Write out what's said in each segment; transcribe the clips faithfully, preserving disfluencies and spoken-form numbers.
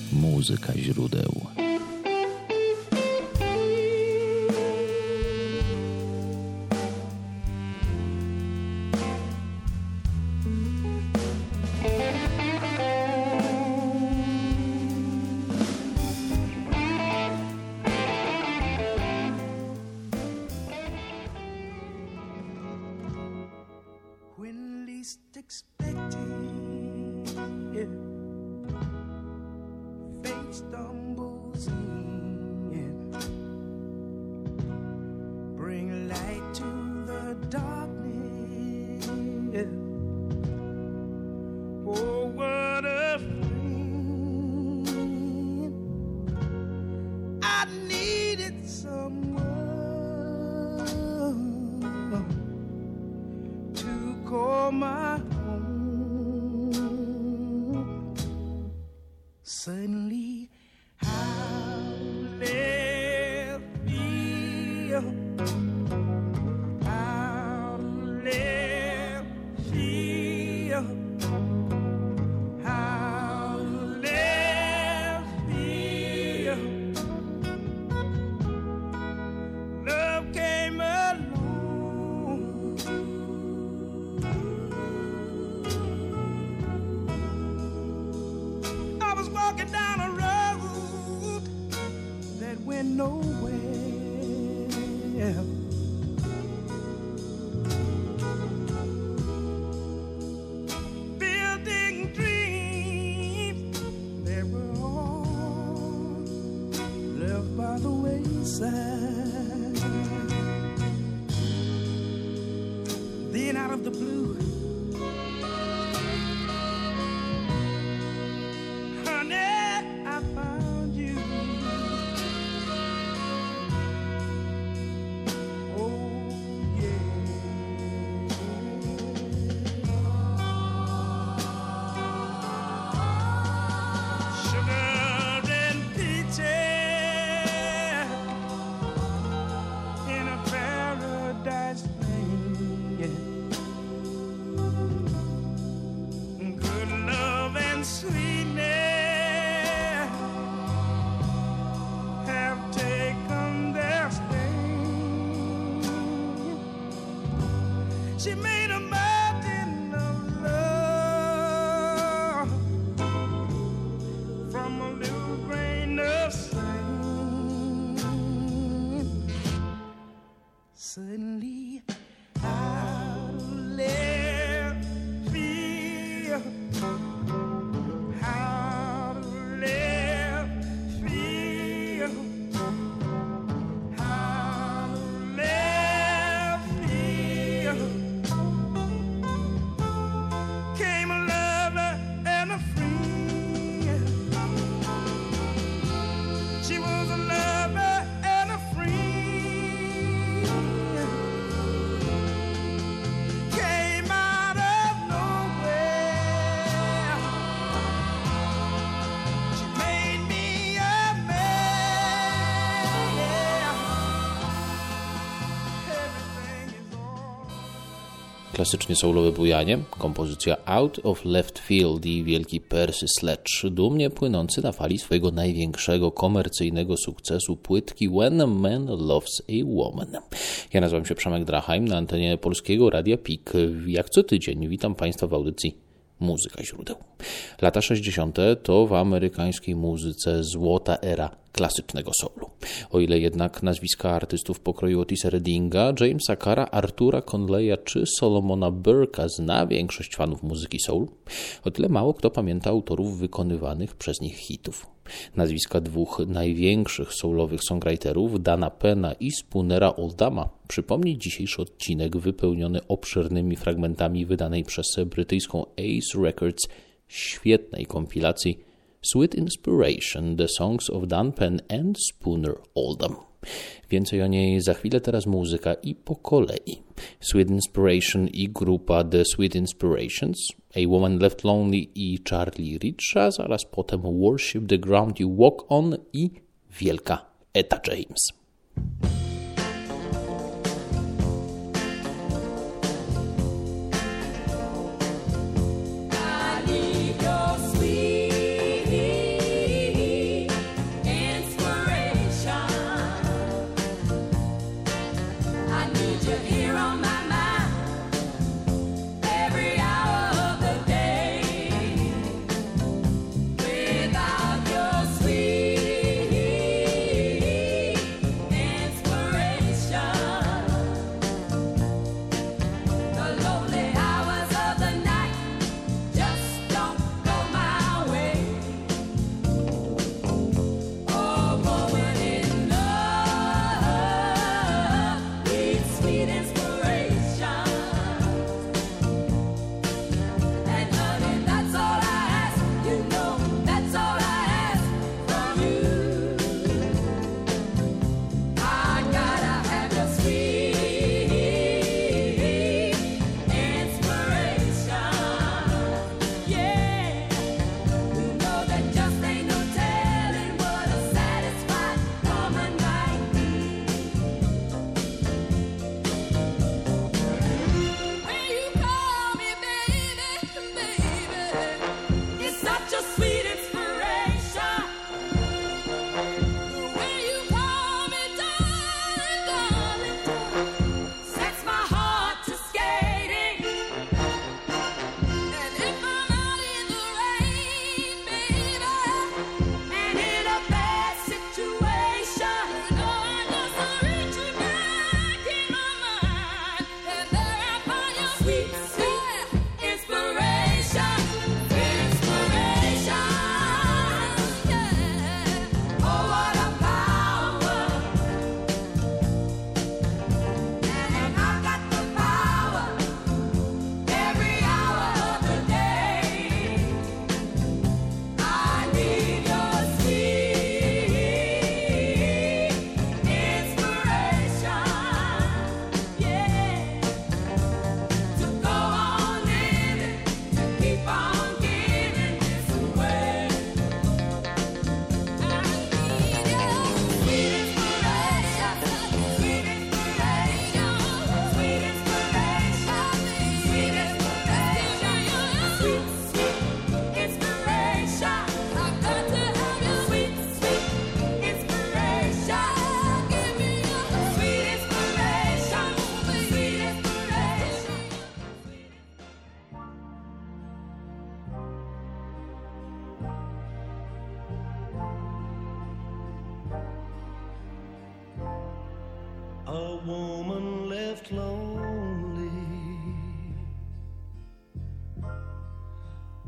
Muzyka źródeł. Suddenly, how left field, how left field, how left field, love came along. I was walking down a road that went nowhere. Building dreams that were all left by the wayside. Then out of the blue, she made a mountain of love from a little grain of sand. Suddenly, out of left field, out of left field, out of left field, came a lover and a friend. She was a lover and a friend. Came out of nowhere. She made me a man. Everything is all. Klasycznie soulowe bujanie, kompozycja Out of Left Field i wielki Percy Sledge, dumnie płynący na fali swojego największego komercyjnego sukcesu płytki When a Man Loves a Woman. Ja nazywam się Przemek Drachheim, na antenie Polskiego Radia P I K. Jak co tydzień witam Państwa w audycji Muzyka źródeł. Lata sześćdziesiąte to w amerykańskiej muzyce złota era klasycznego soulu. O ile jednak nazwiska artystów pokroju Otisa Reddinga, Jamesa Carra, Artura Conleya czy Solomona Burke'a zna większość fanów muzyki soul, o tyle mało kto pamięta autorów wykonywanych przez nich hitów. Nazwiska dwóch największych soulowych songwriterów, Dana Penna i Spoonera Oldama, przypomni dzisiejszy odcinek wypełniony obszernymi fragmentami wydanej przez brytyjską Ace Records świetnej kompilacji Sweet Inspiration, The Songs of Dan Penn and Spooner Oldham. Więcej o niej za chwilę, teraz muzyka i po kolei. Sweet Inspiration i grupa The Sweet Inspirations, A Woman Left Lonely i Charlie Rich, a zaraz potem Worship the Ground You Walk On i wielka Etta James. I need your sweet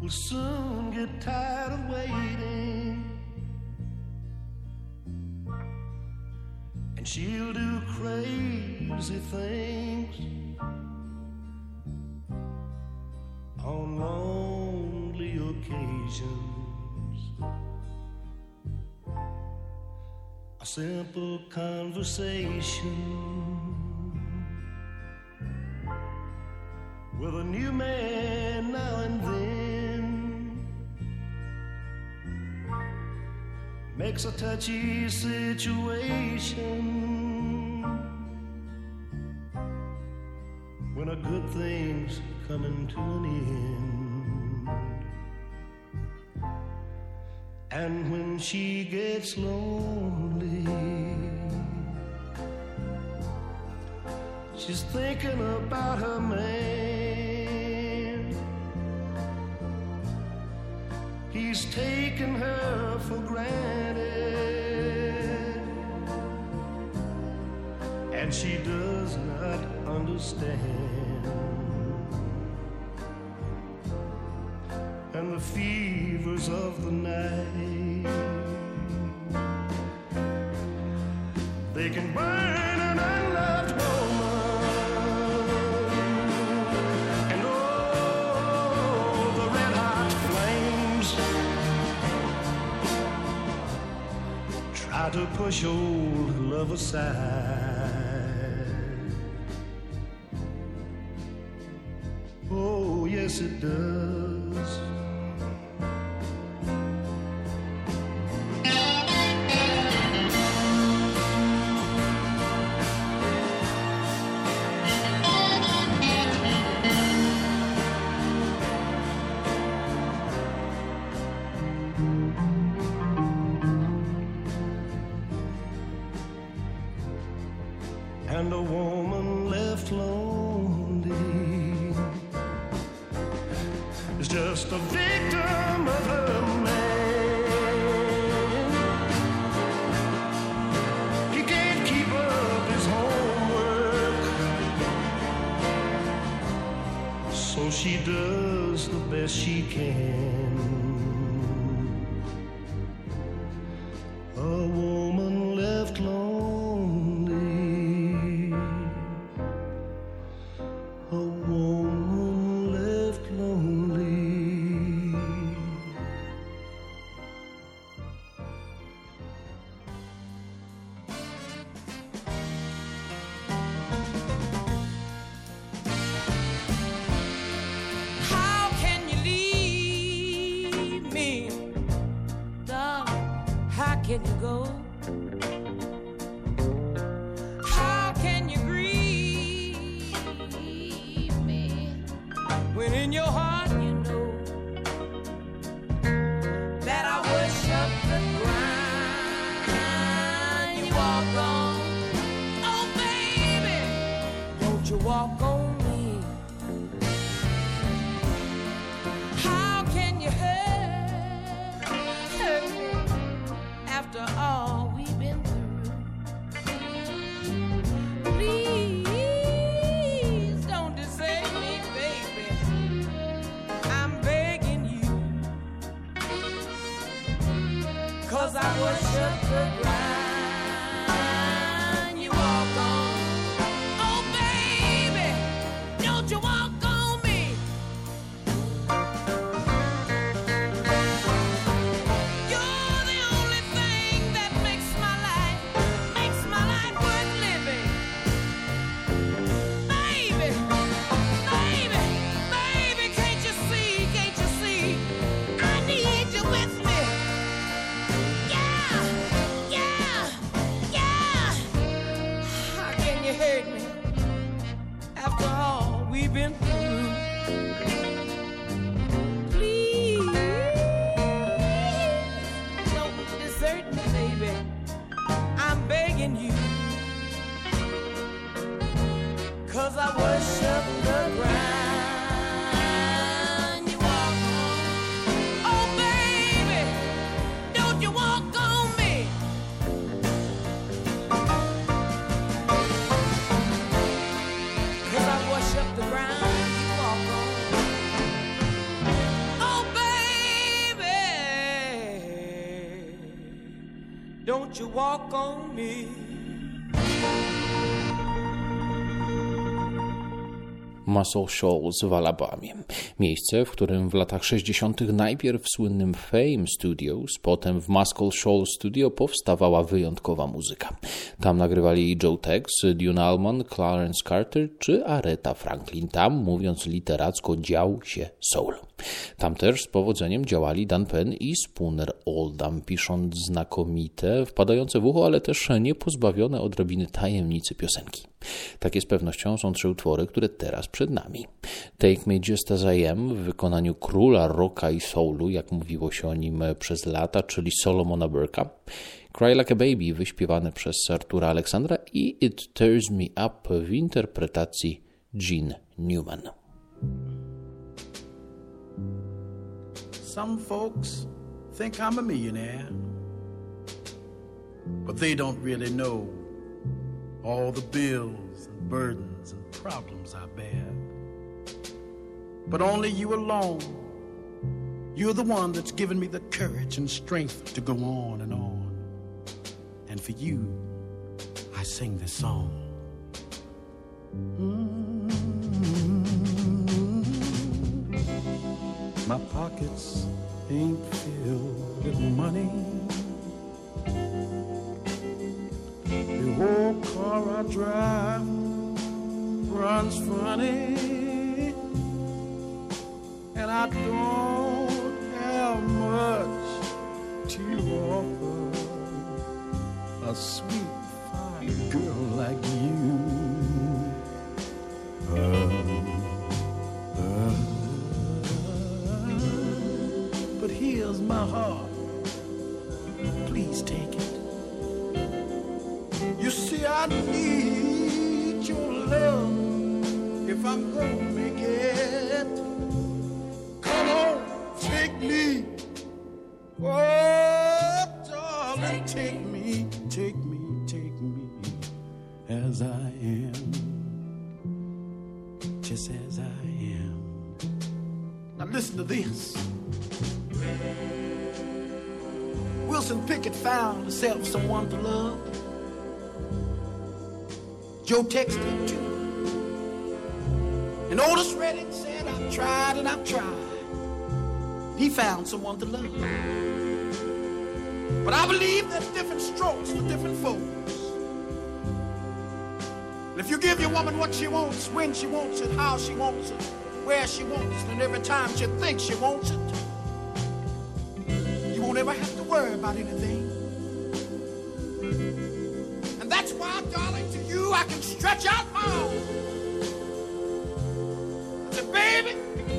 will soon get tired of waiting, and she'll do crazy things on lonely occasions. A simple conversation with a new man now and then makes a touchy situation when a good thing's coming to an end. And when she gets lonely, she's thinking about her man. He's taken her for granted, and she does not understand. And the fevers of the night, they can burn an unloved woman, and oh, the red hot flames try to push old love aside. Oh, yes it does. And a woman left lonely is just a victim of her man. He can't keep up his homework, so she does the best she can. A woman left lonely, a woman left lonely. How can you leave me, darling? How can you go? How can you grieve me when in your heart you know that I worship the ground you walk on? Oh, baby, don't you walk on me. How can you hurt, hurt me after all we've been through? Please don't desert me, baby. I'm begging you, 'cause I worship the ground you walk on. Oh, baby, don't you walk on me. You're the only thing that makes my life, makes my life worth living. Baby, baby, baby, can't you see, can't you see? I need you with me. Yeah, yeah, yeah. How can you hurt me after all we've been through? Please don't desert me, baby. I'm begging you, 'cause I worship the ground you walk on. Oh, baby, don't you walk on me. 'Cause I worship the ground won't you walk on me? Muscle Shoals w Alabamie. Miejsce, w którym w latach sześćdziesiątych najpierw w słynnym Fame Studios, potem w Muscle Shoals Studio powstawała wyjątkowa muzyka. Tam nagrywali Joe Tex, Dune Allman, Clarence Carter czy Aretha Franklin. Tam, mówiąc literacko, dział się soul. Tam też z powodzeniem działali Dan Penn i Spooner Oldham, pisząc znakomite, wpadające w ucho, ale też niepozbawione odrobiny tajemnicy piosenki. Takie z pewnością są trzy utwory, które teraz przed nami. Take Me Just As I Am w wykonaniu króla rocka i soulu, jak mówiło się o nim przez lata, czyli Solomona Burke'a. Cry Like a Baby wyśpiewane przez Artura Aleksandra i It Tears Me Up w interpretacji Gene Newman. Some folks think I'm a millionaire, but they don't really know all the bills and burdens and problems I bear. But only you alone, you're the one that's given me the courage and strength to go on and on. And for you, I sing this song. Mm-hmm. My pockets ain't filled with money. The old car I drive runs funny, and I don't have much to offer a sweet, fine girl like you. Uh, uh, but here's my heart, please take it. You see, I need your love if I'm gonna make it. Come on, take me. Oh, darling, take me, take me, take me as I am, just as I am. Now listen to this. Wilson Pickett found himself someone to love. Joe Tex did too. And Otis Redding said, I've tried and I've tried. He found someone to love. But I believe there's different strokes for different folks. And if you give your woman what she wants, when she wants it, how she wants it, where she wants it, and every time she thinks she wants it, you won't ever have to worry about anything. And that's why, darling, to you I can stretch out my arms. I said, baby,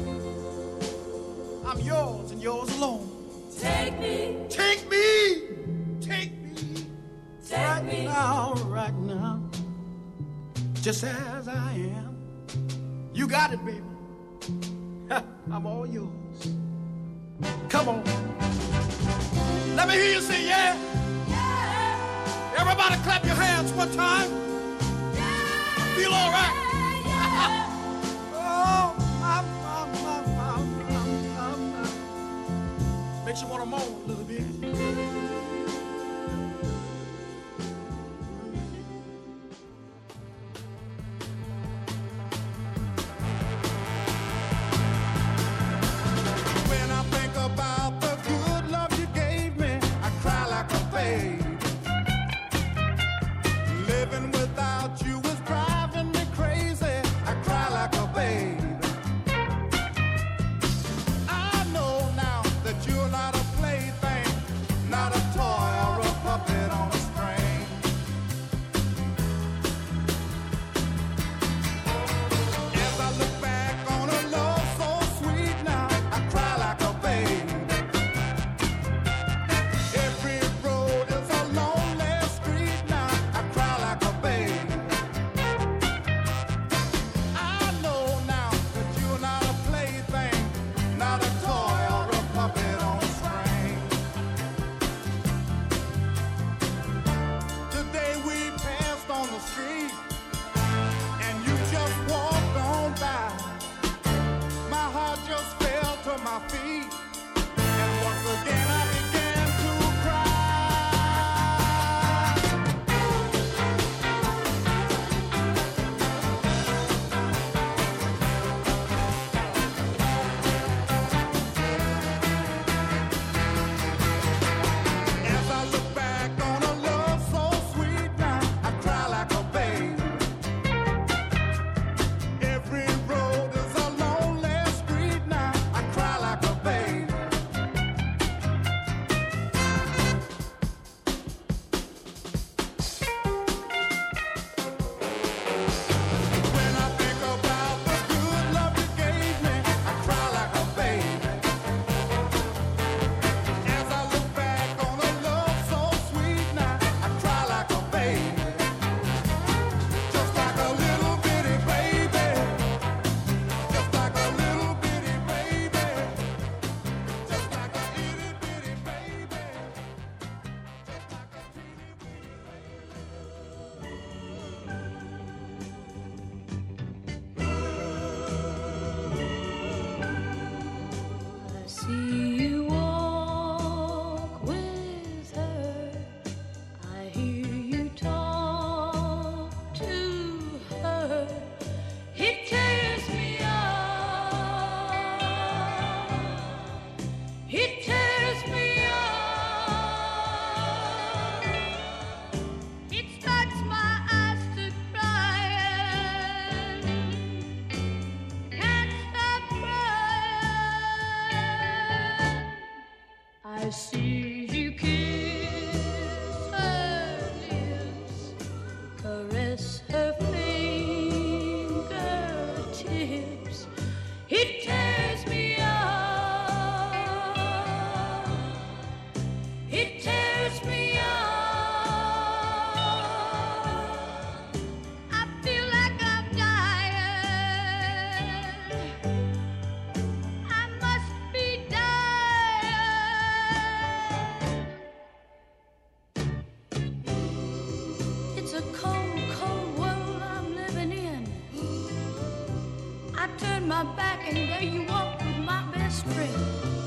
I'm yours and yours alone. Take me, Take me, take me, take right me. now, right now, just as I am. You got it, baby. I'm all yours. Come on. Let me hear you say yeah. Yeah, Everybody clap your hands one time. yeah, Feel all right. yeah. Oh, I'm, I'm, I'm, I'm, I'm, I'm, I'm. Makes you want to moan a little bit. When I think about the good love you gave me, I cry like a babe. Living without you is driving me crazy. I see you kiss her lips, caress her fingertips. It tears me up. It tears me up. I feel like I'm dying. I must be dying. It's a cold, cold world I'm living in. I turn my back and there you walk with my best friend.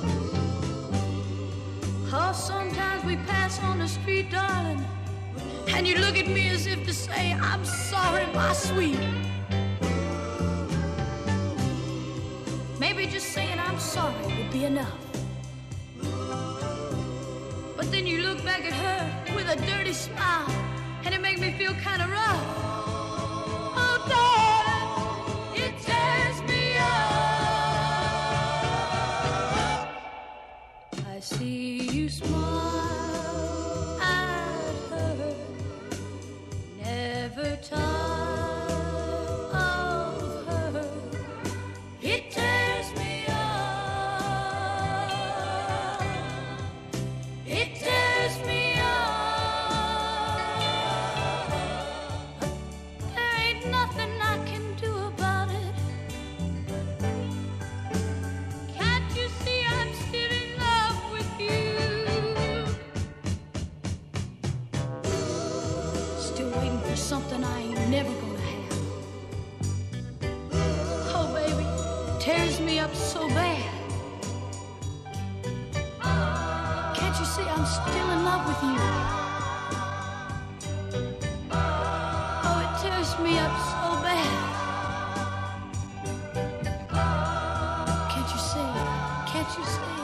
Oh, sometimes we pass on the street, darling, and you look at me as if to say, I'm sorry, my sweet. Maybe just saying I'm sorry would be enough. But then you look back at her with a dirty smile, and it makes me feel kind of rough. Oh, darling, it tears me up. I see you smile at her, never tired of her. It tears me up. It tears me up. There ain't nothing I can do about it. Can't you see I'm still in love with you? Still waiting for something I ain't never gonna have. Oh, baby, tears me up so bad. Can't you see I'm still in love with you? Oh, it tears me up so bad. Can't you see? Can't you see?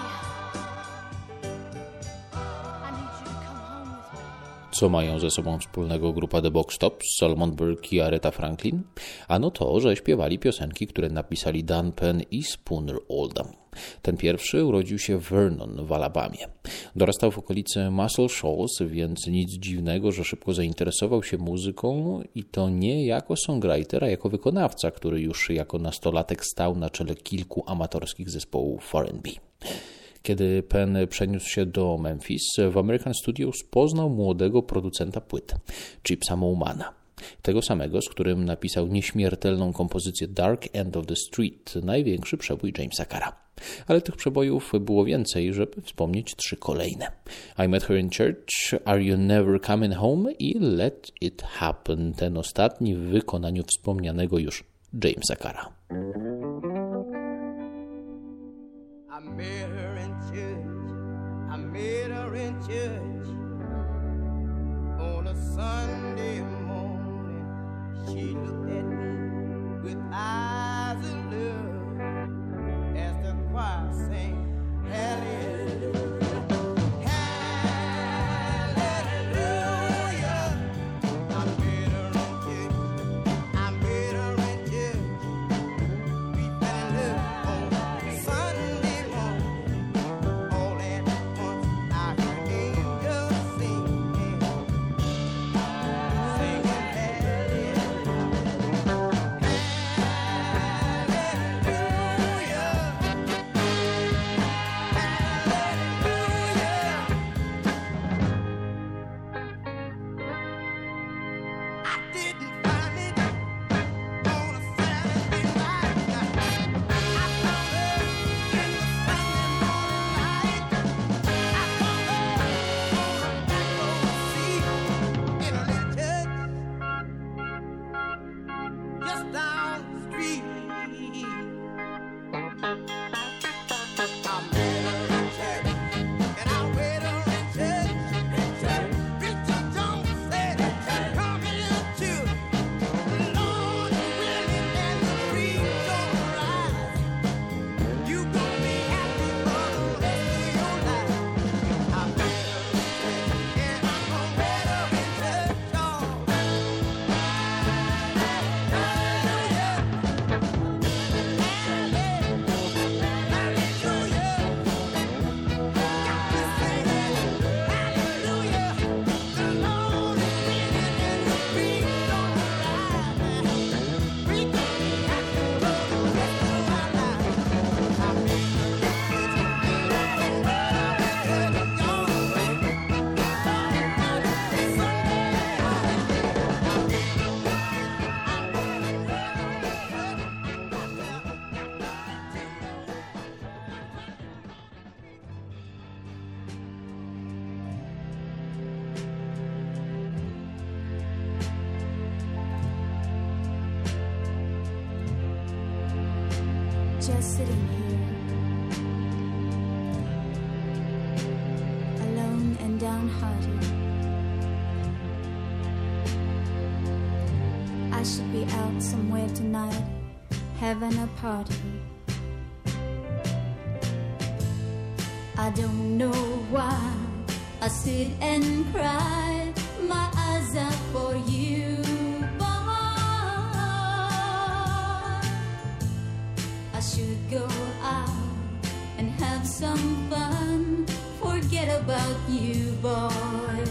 I need you to come home with me. Co mają ze sobą wspólnego grupa The Box Tops, Solomon Burke i Aretha Franklin? Ano to, że śpiewali piosenki, które napisali Dan Penn i Spooner Oldham. Ten pierwszy urodził się w Vernon w Alabamie. Dorastał w okolicy Muscle Shoals, więc nic dziwnego, że szybko zainteresował się muzyką i to nie jako songwriter, a jako wykonawca, który już jako nastolatek stał na czele kilku amatorskich zespołów R and B. Kiedy Penn przeniósł się do Memphis, w American Studios poznał młodego producenta płyt, Chipsa Moumana. Tego samego, z którym napisał nieśmiertelną kompozycję Dark End of the Street, największy przebój Jamesa Carra. Ale tych przebojów było więcej, żeby wspomnieć trzy kolejne. I Met Her in Church, Are You Never Coming Home i Let It Happen, ten ostatni w wykonaniu wspomnianego już Jamesa Carra. I met her in church. I met her in church on a Sunday morning. She looked at me with eyes of love as the choir sang hallelujah. Hallelujah. I met her in church. I met her in church. We fell in love on Sunday morning. All at once I heard angels just sitting here, alone and downhearted. I should be out somewhere tonight, having a party. I don't know why I sit and cry, my eyes are for you, boy. I should go out and have some fun, forget about you, boy.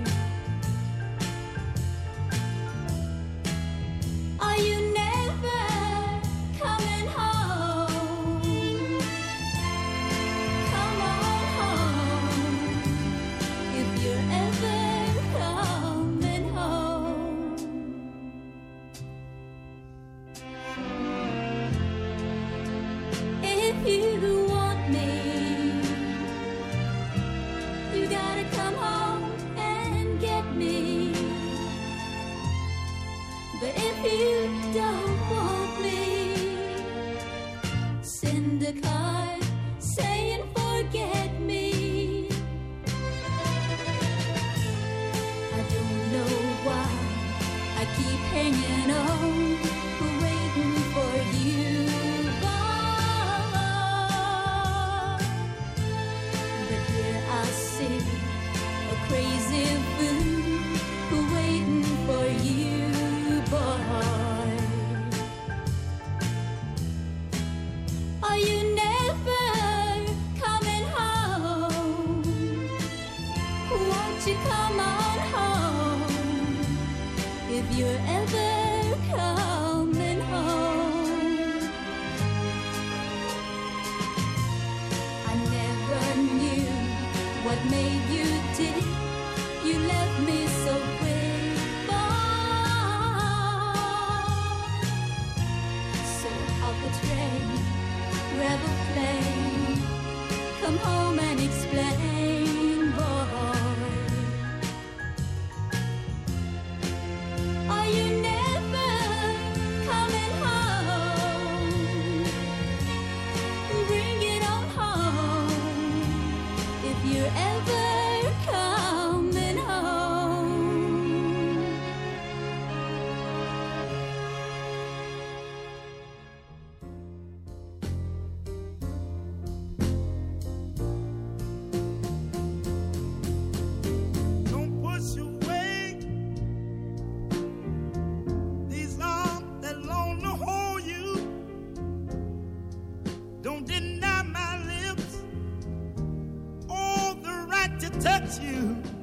Are you never coming home? Come on home, if you're ever coming home. If you want me, you gotta come home and get me. But if you don't want me, send a card saying forget me. I don't know why I keep hanging on, waiting for you, boy. But here I see a crazy fool waiting for you, boy. Are you never coming home? Won't you come on home, if you're ever coming home? I never knew what made you tick, you left me so quick, boy. So how could rain, rebel flame, come home and explain, boy. Are you never coming home? Bring it on home, if you're ever coming home. Don't push away these arms that long to hold you. Don't deny my lips all the right to touch you.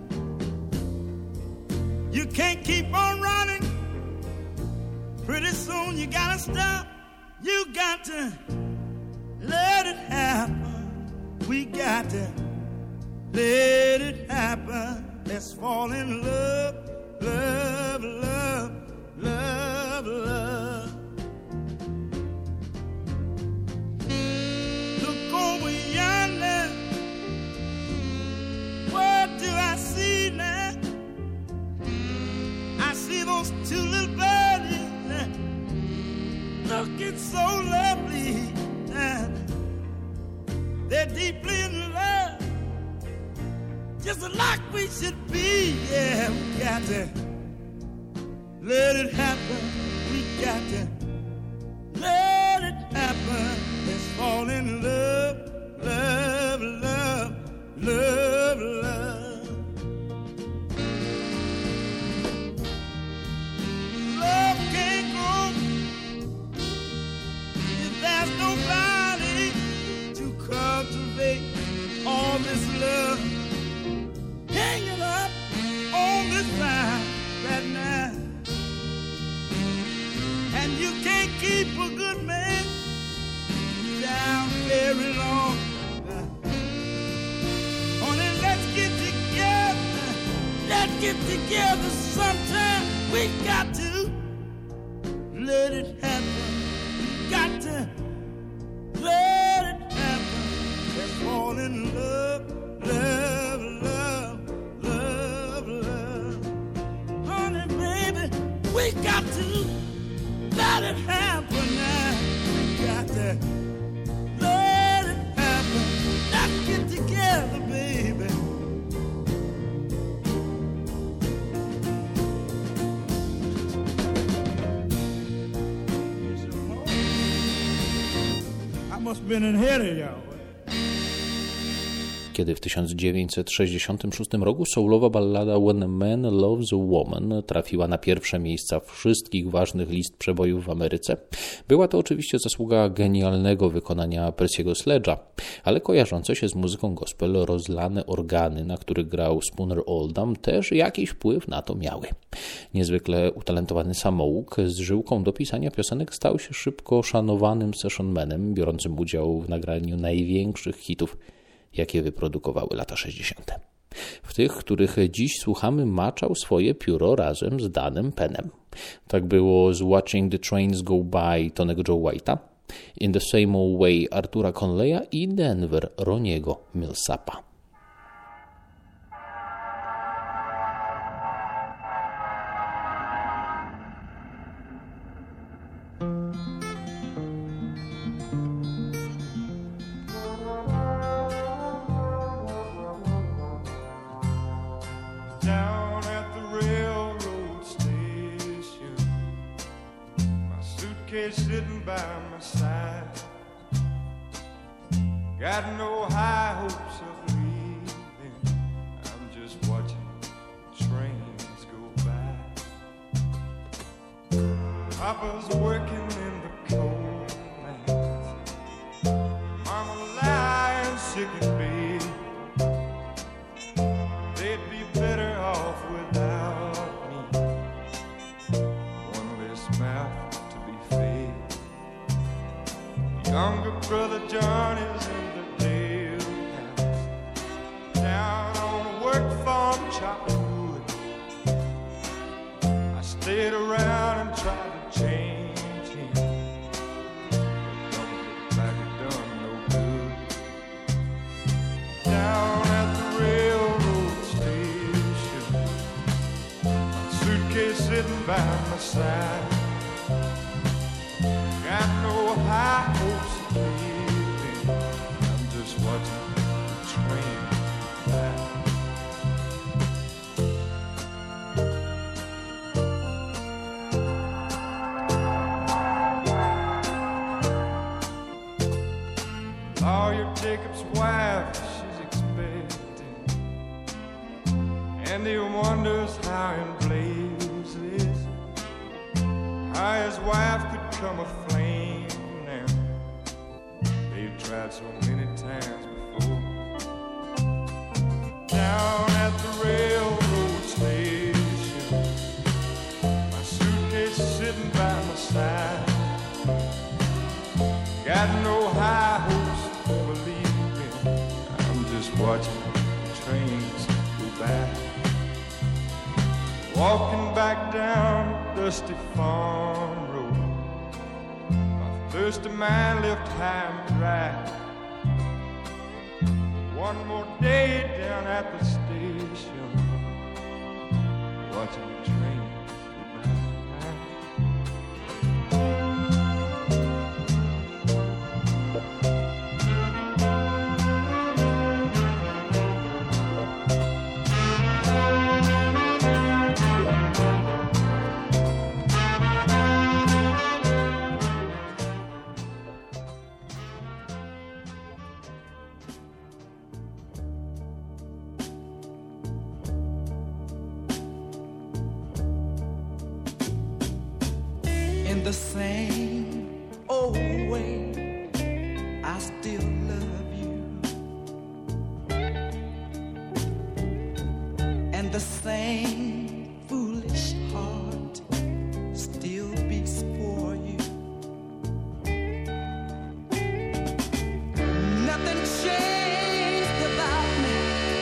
You can't keep on running. Pretty soon you gotta stop. You got to let it happen. We got to let it happen. Let's fall in love, love, love, love, love. Look over yonder. What do I see now? I see those two little birdies looking so lovely, and they're deeply in love, just like we should be. Yeah, we got to let it happen. We got to let it happen. Let's fall in love, love, love, love, love. Love can't grow if there's nobody to cultivate all this love. Hanging up on this vine right now, and you can't keep a good man down very long. Honey, let's get together. Let's get together sometime. We got to let it happen. Got to let it happen. Let's fall in love, love, love, love, love. Honey, baby, we got to let it happen now. We got to must have been ahead of y'all. Kiedy w tysiąc dziewięćset sześćdziesiątym szóstym roku soulowa ballada When a Man Loves a Woman trafiła na pierwsze miejsca wszystkich ważnych list przebojów w Ameryce, była to oczywiście zasługa genialnego wykonania Percy'ego Sledge'a, ale kojarzące się z muzyką gospel rozlane organy, na których grał Spooner Oldham, też jakiś wpływ na to miały. Niezwykle utalentowany samouk z żyłką do pisania piosenek stał się szybko szanowanym sessionmanem, biorącym udział w nagraniu największych hitów, jakie wyprodukowały lata sześćdziesiąte. W tych, których dziś słuchamy, maczał swoje pióro razem z Danem Pennem. Tak było z Watching the Trains Go By Tonego Joe White'a, In the Same Old Way Artura Conleya i Denver Roniego Millsapa. Down at the railroad station, my suitcase sitting by my side. Got no high hopes of leaving, I'm just watching trains go by. Papa's working in the coal mines, Mama lying sick in bed. They'd be better off without me, one less mouth to be fed. Younger brother John is in the Dale house, down on a work farm chopping wood. I stayed around and tried to change him, but don't look like it done no good. Down at the railroad station, my suitcase sitting by my side. Got no high hopes of leaving, I'm just watching the train by. Lawyer Jacob's wife, she's expecting, and he wonders how in blazes how his wife could come aflame now. They've tried so many times before. Down at the railroad station, my suitcase is sitting by my side. Got no high hopes of believing, I'm just watching the trains go by. Walking back down the dusty farm road, my thirsty mind left high and dry. One more day down at the station, watching the trains go by. In the same old way, I still love you, and the same foolish heart still beats for you. Nothing changed about me.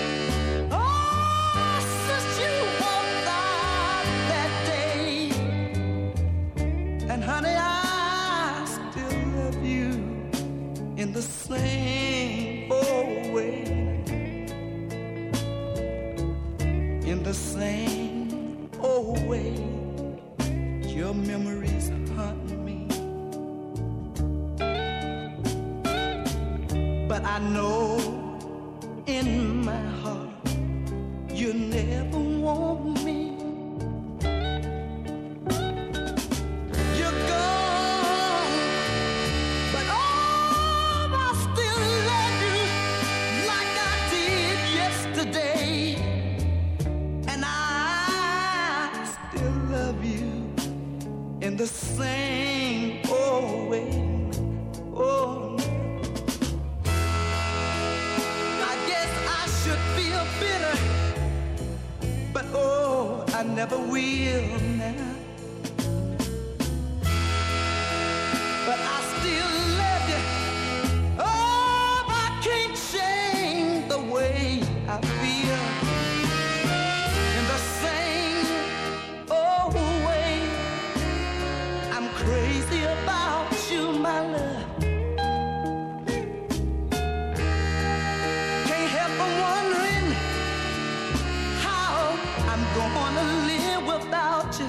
Oh, since you walked out that day. And honey, I still love you in the same old way, in the same old way. Your memories haunt me, but I know in my heart you never want me. You're gone, but all never will now. But I still love you. Oh, I can't change the way I feel. In the same old way, I'm crazy about you, my love. Can't help but wondering how I'm gonna live without you.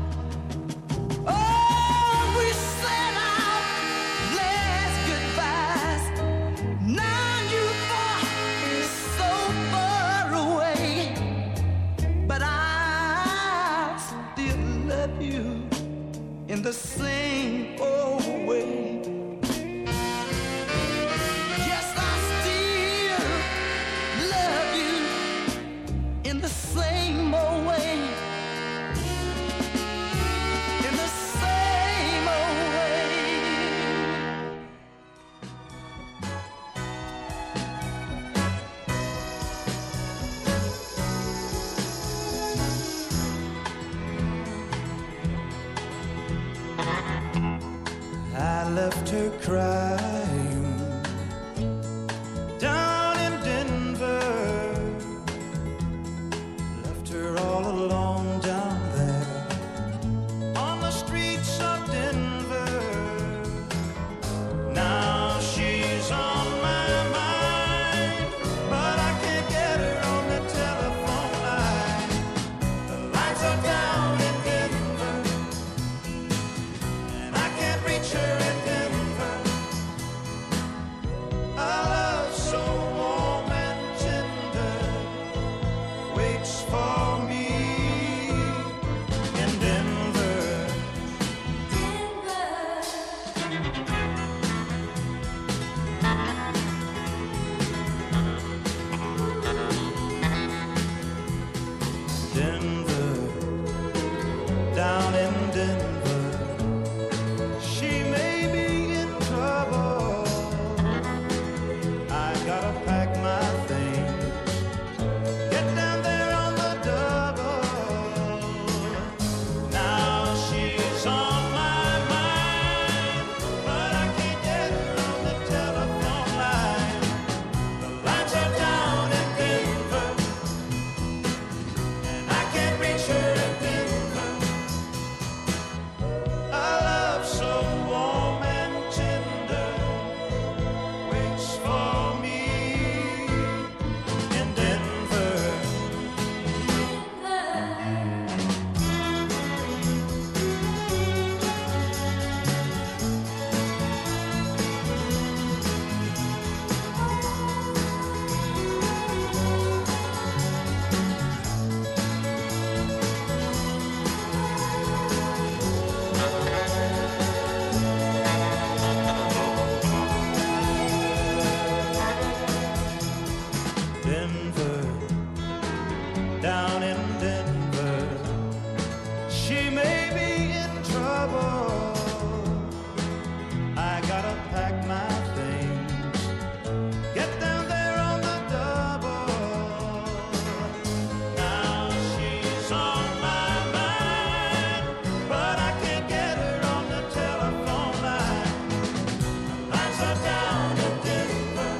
Oh, we said our last goodbyes. Now you are so far away, but I still love you in the same old way. Yes, I still love you in the same old way. In the same old way. I left her crying down in Denver. Left her all alone down there on the streets of Denver. Now she's on my mind, but I can't get her on the telephone line. The lights are down in Denver, and I can't reach her in Denver. A love so warm and tender waits for me in Denver. Denver, down in Denver, she may be in trouble. I gotta pack my things, get down there on the double. Now she's on my mind, but I can't get her on the telephone line. The lights are down in Denver, and I can't reach her in Denver. A love so warm and tender waits for me in Denver. Denver, down in Denver, she may be in trouble. I gotta pack my things, get down there on the double. Now she's on my mind, but I can't get her on the telephone line. The lights are down in Denver,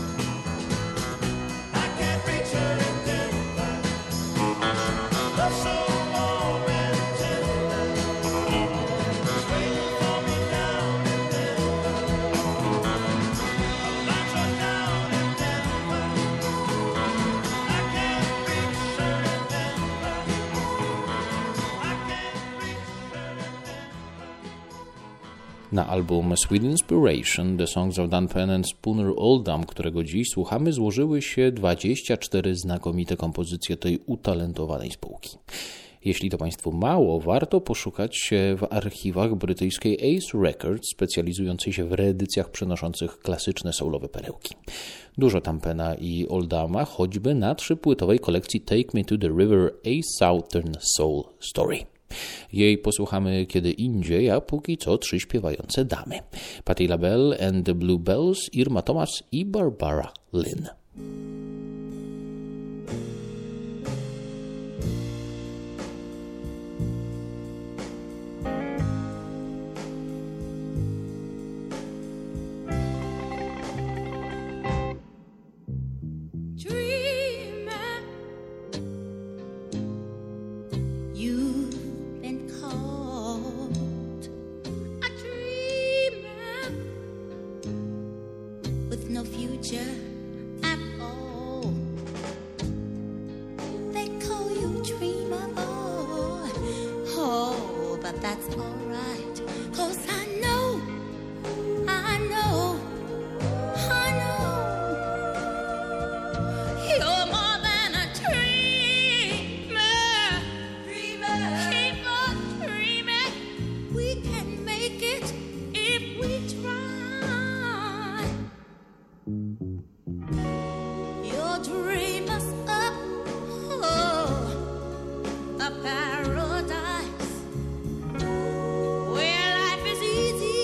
I can't reach her in Denver. Love so warm and tender, it's waiting for me down in Denver. The lights are down in Denver, I can't reach her in Denver. I can't reach her in Denver. Na album Sweet Inspiration, The Songs of Dan Penn and Spooner Oldham, którego dziś słuchamy, złożyły się dwadzieścia cztery znakomite kompozycje tej utalentowanej spółki. Jeśli to Państwu mało, warto poszukać się w archiwach brytyjskiej Ace Records, specjalizującej się w reedycjach przynoszących klasyczne soulowe perełki. Dużo tam Penna i Oldhama, choćby na trzypłytowej kolekcji Take Me to the River, A Southern Soul Story. Jej posłuchamy kiedy indziej, a póki co trzy śpiewające damy. Patti LaBelle and the Bluebells, Irma Thomas i Barbara Lynn. future at all. They call you dreamer, oh, oh, but that's alright, 'cause I know, I know, I know, you're more than a dreamer. Dreamer, keep on dreaming. We can make it if we try. Your dream is up, oh, a paradise where life is easy,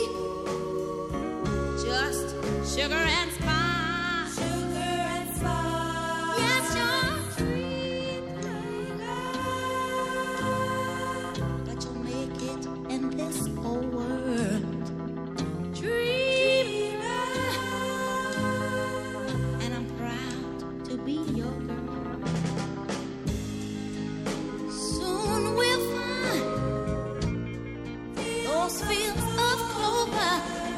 just sugar and spice. Sugar and spice. Yes, your dream, but you'll make it in this old world. Dreamer, and I'm proud to be your girl. Soon we'll find those fields of clover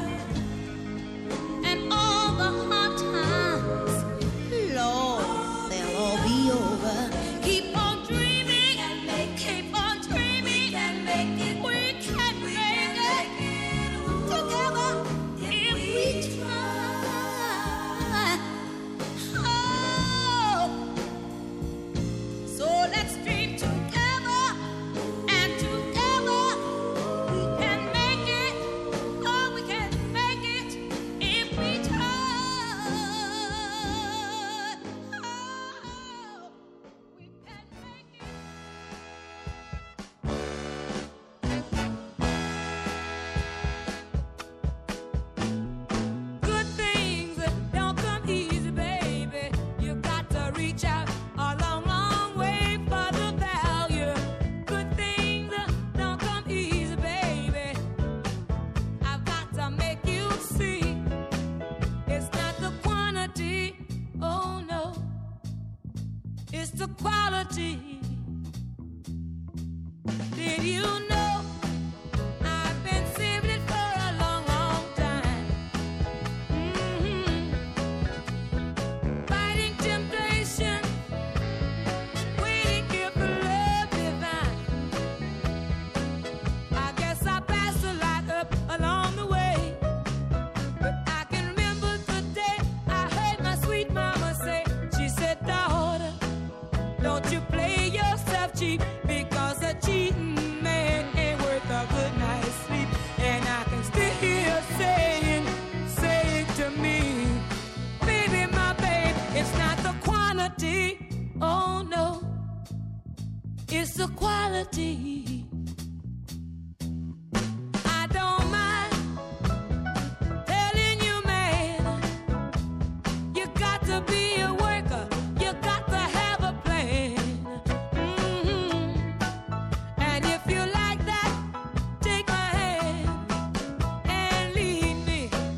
and all the hard times, Lord, they'll all be over. Keep on dreaming, keep on dreaming, we can make it together if we try. Oh, so let's dream together, and together we can make it. Oh, we can make it if we try. Oh, we can make it. Good things don't come easy, baby. You got to reach out a long, long way for the value. Good things don't come easy, baby. I've got to make you see it's not the quantity, oh no, it's the quality. Did you know I've been saving it for a long, long time? Mhm. Fighting temptation, waiting here for love divine. I guess I passed a lot up along the way, but I can remember the day I heard my sweet mama say, she said, daughter, don't you play yourself cheap, because a cheating man ain't worth a good night's sleep. And I can still hear her saying, saying to me, baby, my babe, it's not the quantity, oh no, it's the quality. I don't mind telling you, man, you got to be a worker, you got to have a plan. Mhm. And if you like that, take my hand and lead me.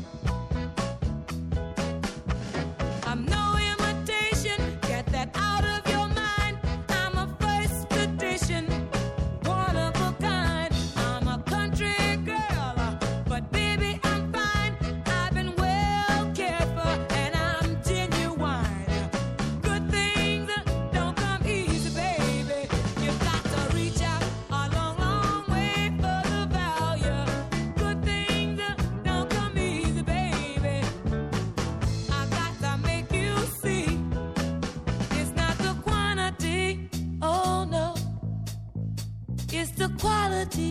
I'm no imitation, get that out of your mind. I'm a first edition, one of a kind. I'm a country girl, but baby, I'm fine. I've been well cared for, and I'm genuine. Good things don't come easy, baby. You got to reach out a long, long way for the value. Good things don't come easy, baby. I got to make you see it's not the quantity, oh no, it's the quality.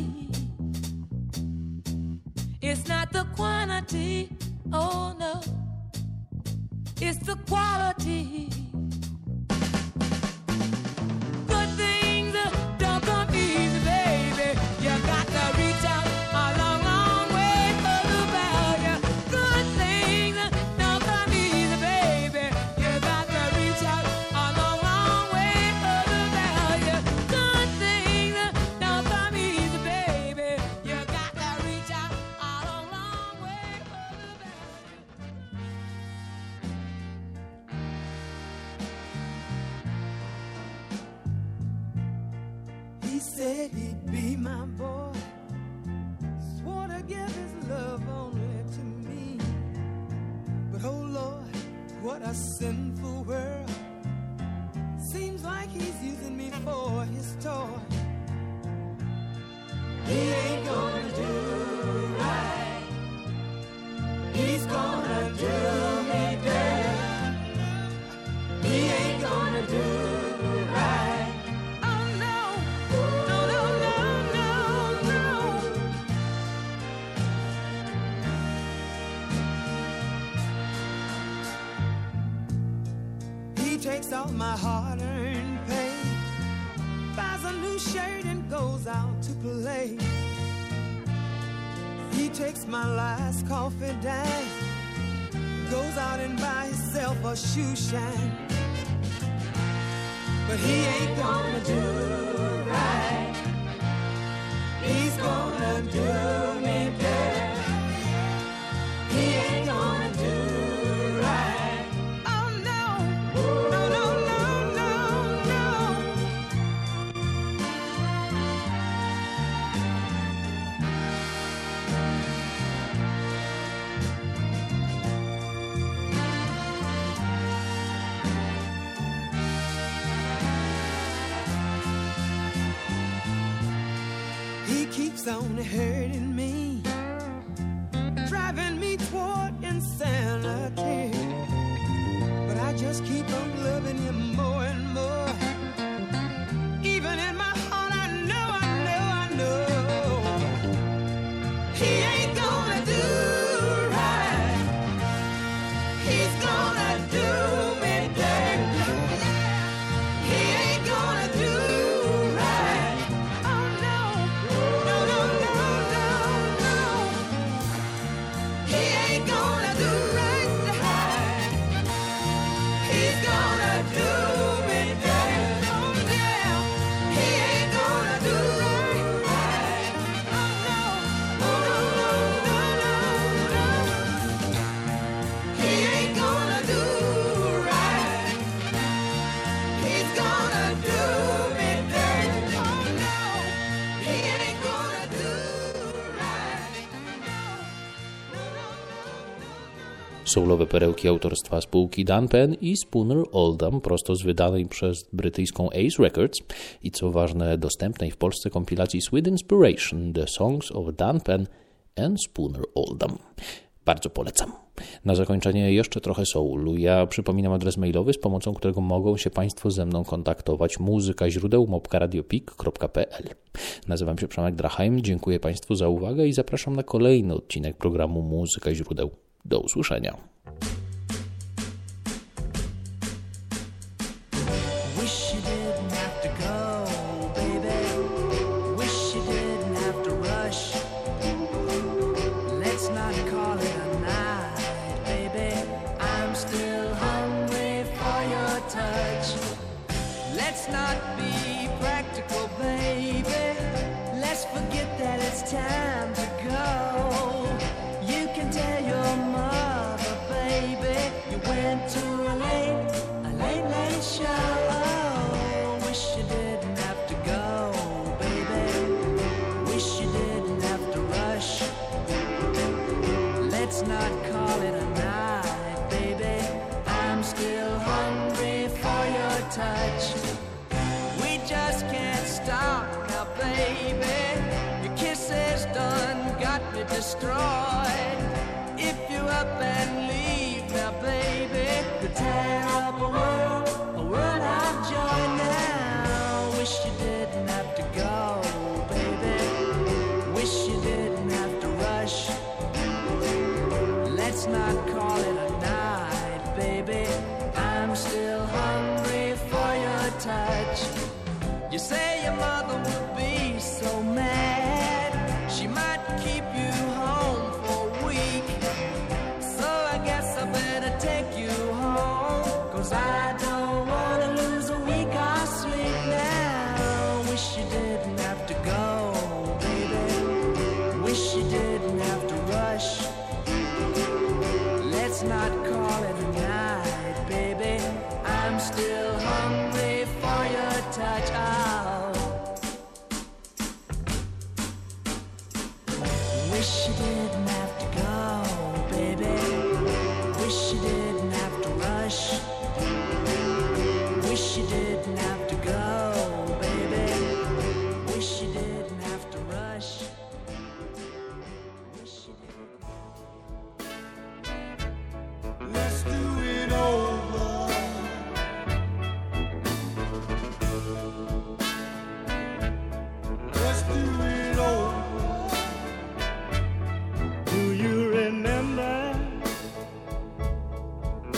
It's not the quantity, oh no, it's the quality. Good things don't come easy, baby. You got to reach out a long, long way for the value. Good things don't come easy, baby. You got to reach out a long, long way for the value. Good things don't come easy, baby. You got to reach out a long, long way for the value. He said he'd be my boy, swore to give his love only to me. But oh Lord, what a sinful world. Seems like he's using me for his toy. He ain't gonna do right. He's gonna do me dirty. He ain't gonna do right. Oh no, no, no, no, no, no. He takes all my hard-earned pay, buys a new shirt and goes out to play. He takes my last coffee dime, goes out and buys himself a shoe shine. But he ain't gonna do right. He's gonna do me dirty. He ain't gonna do right. Oh no, no, no, no, no, no. He keeps on hurting me, driving me toward insanity. But I just keep on loving him more and more. Even in my heart, I know, I know, I know he ain't gonna do right. He's gonna do me dirty. He ain't gonna do right. Oh no, no, no, no, no, no. He ain't gonna do right. He's gonna do me dirty. Oh yeah, he ain't gonna do right. Oh no, oh no, no, no, no, no. He ain't gonna do right. He's gonna do me dirty. Oh no, he ain't gonna do right. No, no, no, no, no. Soulowe perełki autorstwa spółki Dunpen i Spooner Oldham prosto z wydanej przez brytyjską Ace Records i co ważne dostępnej w Polsce kompilacji Sweet Inspiration The Songs of Dunpen and Spooner Oldham. Bardzo polecam. Na zakończenie jeszcze trochę soulu. Ja przypominam adres mailowy, z pomocą którego mogą się Państwo ze mną kontaktować. Muzyka źródeł małpka radiopik kropka p l. Nazywam się Przemek Drachheim. Dziękuję Państwu za uwagę i zapraszam na kolejny odcinek programu Muzyka źródeł. Do usłyszenia. Wish you didn't have to go, baby. Wish you didn't have to rush. Let's not call it a night, baby. I'm still hungry for your touch. Let's not be practical, baby. Let's forget that it's time to go. You can tell your mother, baby, you went to a late, a late, late show. Wish you didn't have to go, baby. Wish you didn't have to rush. Let's not call it a night, baby. I'm still hungry for your touch. We just can't stop now, baby. Your kisses done got me destroyed. If you up and leave now, baby, you tear up a world, a world of joy now. Wish you didn't have to go, baby. Wish you didn't have to rush. Let's not call it a night, baby. I'm still hungry for your touch. You say your mother will be so mad. She might keep you home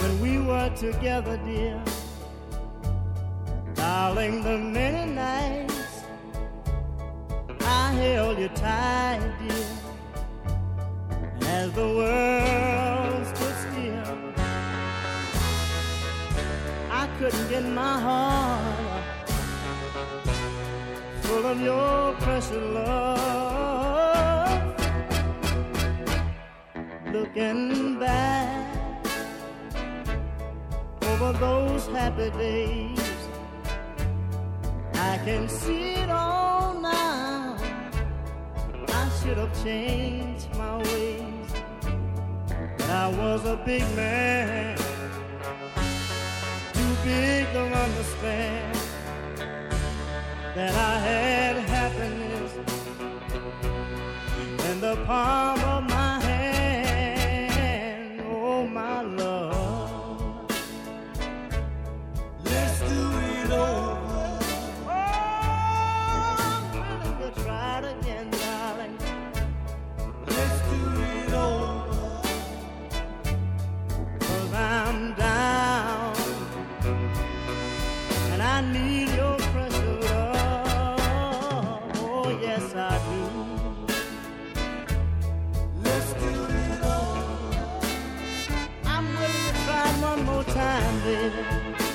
when we were together, dear. Darling, the many nights I held you tight, dear, as the world stood still. I couldn't get my heart full of your precious love. Looking back over those happy days, I can see it all now. I should have changed my ways. I was a big man, too big to understand that I had happiness in the palm of my hand. Oh, my love, let's do it over. Oh, I'm willing to try it again, darling. Let's do it over. 'Cause I'm down and I need your precious love. Oh, yes, I do. Let's do it over. I'm willing to try it one more time, baby.